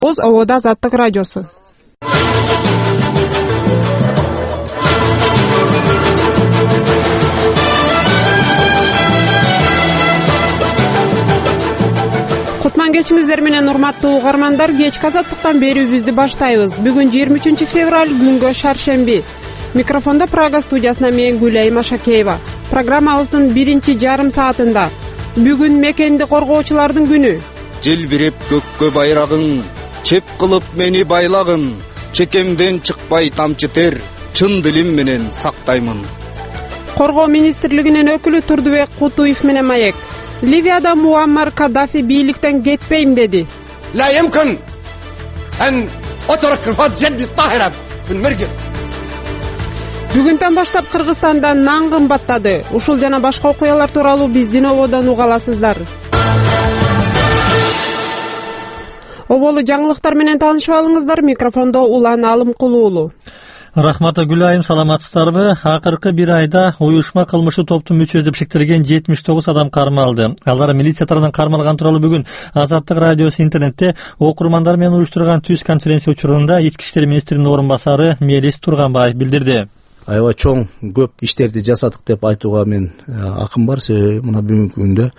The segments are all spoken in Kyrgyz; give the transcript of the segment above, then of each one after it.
Oz Ovoda Azаттык радиосу. Кутман кечиңиздер менен урматтуу угармандар, кечки Азаттыктан берүүбүздү баштайбыз. Бүгүн 23 февраль күнгө шаршемби. Микрофонда Прага студиясына мен Гүлайым Ашакеева. Программабыздын биринчи жарым саатында бүгүн мекенди коргоочулардын күнү. Желбиреп көккө байрагың, чеп кылып мени байлагын, чекемден чыкпай тамчы тер, чын дилим менен сактаймын. Коргоо министрлигинин өкүлү Турдубек Кутуев менен маек. Ливияда Муаммар Каддафи бийликтен кетпейм деди. لا يمكن أن أترك رفض جدي الطاهرة في المرجل. Бүгүндөн баштап Кыргызстанда нан кымбаттады. Ушул жана башка окуялар тууралуу биздин ободон уга аласыздар. Оболу жаңылыктар менен таанышып алыңыздар. Микрофондо Улан Алымкулуулу. Рахмата Гүлайым, саламатсыздарбы? Акыркы бир айда уюшма кылмыштуу топтун мүчөсү деп шектелген 79 адам кармалды. Алар милиция тарабынан кармалган тууралуу бүгүн Азаттык радиосу интернетте окурмандар менен уюштурган түз конференция учурунда Ички иштер министринин орун басары Мелис Турганбаев билдирди. Аябай чоң көп иштерди жасадык деп айтууга мен акым бар. Себеби мына бүгүнкү күндө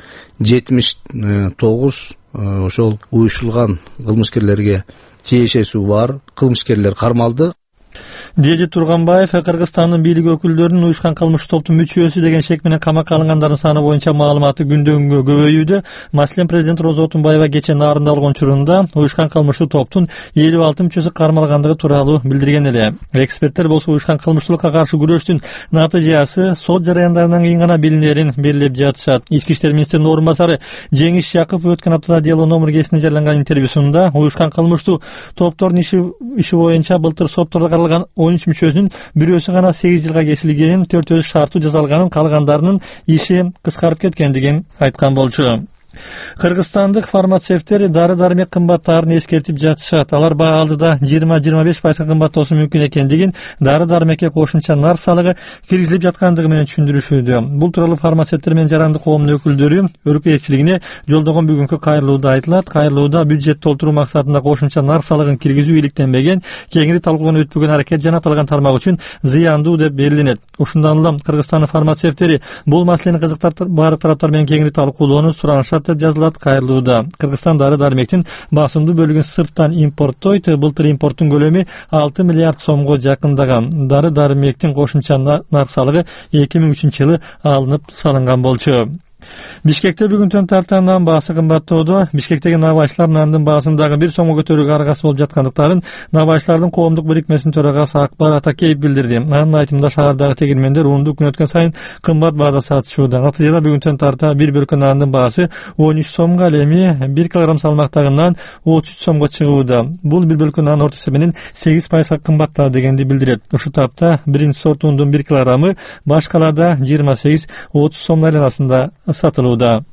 79 ошол уюшулган кылмышкерлерге тиешеси бар кылмышкерлер кармалды. Деди Турганбаев Кыргызстандын бийлик өкүлдөрүнүн уюшкан кылмыштуу топтун мүчөсү деген шек менен камакка алынгандардын саны боюнча маалыматы күндөн күнгө көбөйүүдө. Маселен, президент Роза Отунбаева кечээ Нарында болгон учурунда уюшкан кылмыштуу топтун 56 мүчөсү кармалгандыгы тууралуу билдирген эле. Эксперттер болсо уюшкан кылмыштуулукка каршы күрөштүн натыйжасы сот жараяндарынан кийин гана билинерин белгилеп жатышат. Ички иштер министринин орун басары Жеңиш Жакып өткөн аптада Дело номер кесине жарыяланган интервьюсунда уюшкан кылмыштуу топтордун иши боюнча былтыр соттордо каралган 13 мүчөсүнүн бирөөсү гана 8 жылга кесилгенин, 4-өзү шарттуу жазалганын, калгандарынын иши кыскарып кеткендигин айткан болчу. Кыргызстандык фармацевттер дары-дармек кымбаттаарын эскертип жатышат. Алар баа алдыда 20-25% кымбаттоосу мүмкүн экендигин, дары-дармекке кошумча нар салыгы киргизилип жаткандыгы менен түшүндүрүшүүдө. Бул тууралуу фармацевттер менен жаранды коомдун өкүлдөрү өлкө элчилигине жолдогон бүгүнкү кайрылууда айтылат. Кайрылууда бюджет толтуруу максатында кошумча нар салыгын киргизүү иликтенбеген, кеңири талкуудан өтпөгөн аракет жана аталган тармак үчүн зыяндуу деп белгиленет. Ушундан улам Кыргызстандын фармацевттери бул маселени кызыктар баары тараптар менен кеңири талкуулоону суранышат деп жазылат кайрылууда. Кыргызстан дары-дармектин басымдуу бөлүгүн сырттан импорттойт. Былтыр импорттун көлөмү 6 миллиард сомго жакындаган. Дары-дармектин кошумча нар салыгы 2003-жылы алынып салынган болчу. Бишкекте бүгүн тартан нан баасы кымбаттоодо. Бишкектеги набайчылар нандын баасын дагы 1 сомго көтөрүүгө аргасы болуп жаткандыктарын Набайчылардын коомдук бирикмесинин төрагасы Акбар Атакеев билдирди. Анын айтымында шаардагы тегирмендер унду күн өткөн сайын кымбат баада сатышууда. Натыйжада бүгүн тарта бир бөлкө нандын баасы 13 сомго, ал эми 1 килограмм салмактагы нан 33 сомго чыгууда. Бул бир бөлкө нан орто эсебинен 8% кымбаттады дегенди билдирет. Ушул тапта биринчи сорт ундун 1 килограммы баш калаада 28-30 сом айланасында satılуда.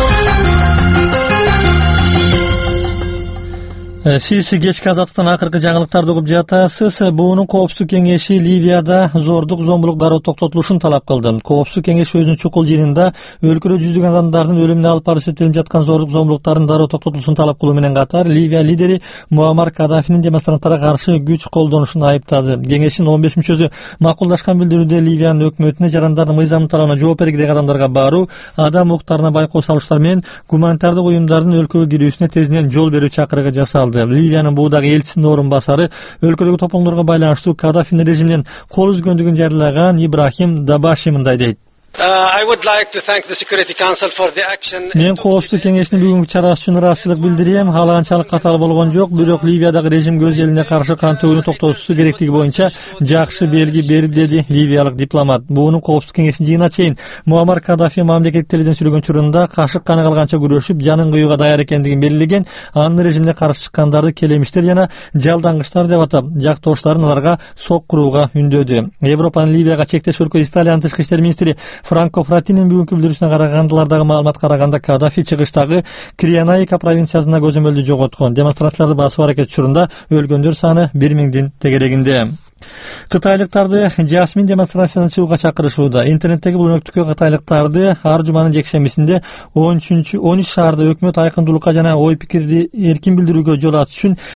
Siz kechki Azаттыктан акыркы жаңылыктарды угуп жатасыз. Буунун коопсуздук кеңеши Ливияда зордук, зомбулук дароо токтотулушун талап кылды. Коопсуздук кеңеш өзүнүн чукул жыйынында өлкөдө жүздөгөн адамдардын өлүмүнө алып барып эсептелип жаткан зордук, зомбулуктардын дароо токтотулушун талап кылуу менен катар Ливия лидери Муаммар Каддафинин демонстранттарга каршы күч колдонушун айыптады. Кеңештин 15 мүчөсү макулдашкан билдирүүдө Ливиянын өкмөтүнө жарандардын мыйзамдын талабына жооп бергидек адамдарга баруу, адам укуктарына байкоо салыштар менен гуманитардык уюмдардын өлкөгө кирүүсүнө тезинен жол берүү чакырыгы жасалды. Ливиянын буудагы элчисинин орун басары өлкөдөгү тополгондорго байланыштуу Каддафинин режиминен кол үзгөндүгүн жарыялаган Ибрахим Дабаши мындай дейт. Мен коопсуздук кеңешинин бүгүнкү чарасы үчүн ыраазычылык билдирем. Ал анчалык катаал болгон жок, бирок Ливиядагы режим өз элине каршы кан төгүүнү токтотушу керектиги боюнча жакшы белги берди, деди ливиялык дипломат. Буунун коопсуздук кеңешинин жыйынына чейин Муаммар Каддафи мамлекеттик телевизион сүйлөгөн учурунда кашык каны калганча күрөшүп, жанын кыюуга даяр экендигин белгилеген. Анын режимине каршы чыккандарды келемиштер жана жалдангычтар деп атап, жактоошторун аларга сок курууга үндөдү. Европанын Ливияга чектеш өлкө Италиянын тышкы иштер министри Франко Фратинин бүгүнкү билдирүүсүнө карагандылардагы маалымат караганда Каддафи чыгыштагы Крианаика провинциясында көзөмөлдү жоготкон. Демонстрацияларды басуу аракети учурунда өлгөндөр саны 1000-дин тегерегинде. Кытайлыктарды Жасмин демонстрациясына чыгууга чакырышууда. Интернеттеги бул өнөктүккө кытайлыктарды ар жуманын жекшембисинде 13 шаарда өкмөт айкындуулукка жана ой пикирди эркин билдирүүгө жол ачыш үчүн